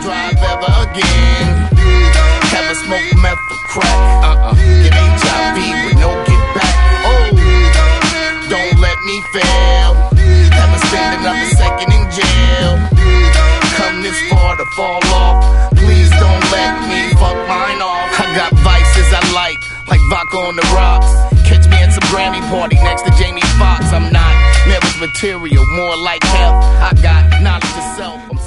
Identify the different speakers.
Speaker 1: drive ever again. Ever smoke meth or crack? Get HIV with no get back. Oh, don't let me fail. Ever spend another second in jail? Come this far to fall off. Please don't let me fuck mine off. I got vices I like vodka on the rocks. Catch me at some Grammy party next to Jamie Foxx. I'm not marriage material, more like hell. I got knowledge of self.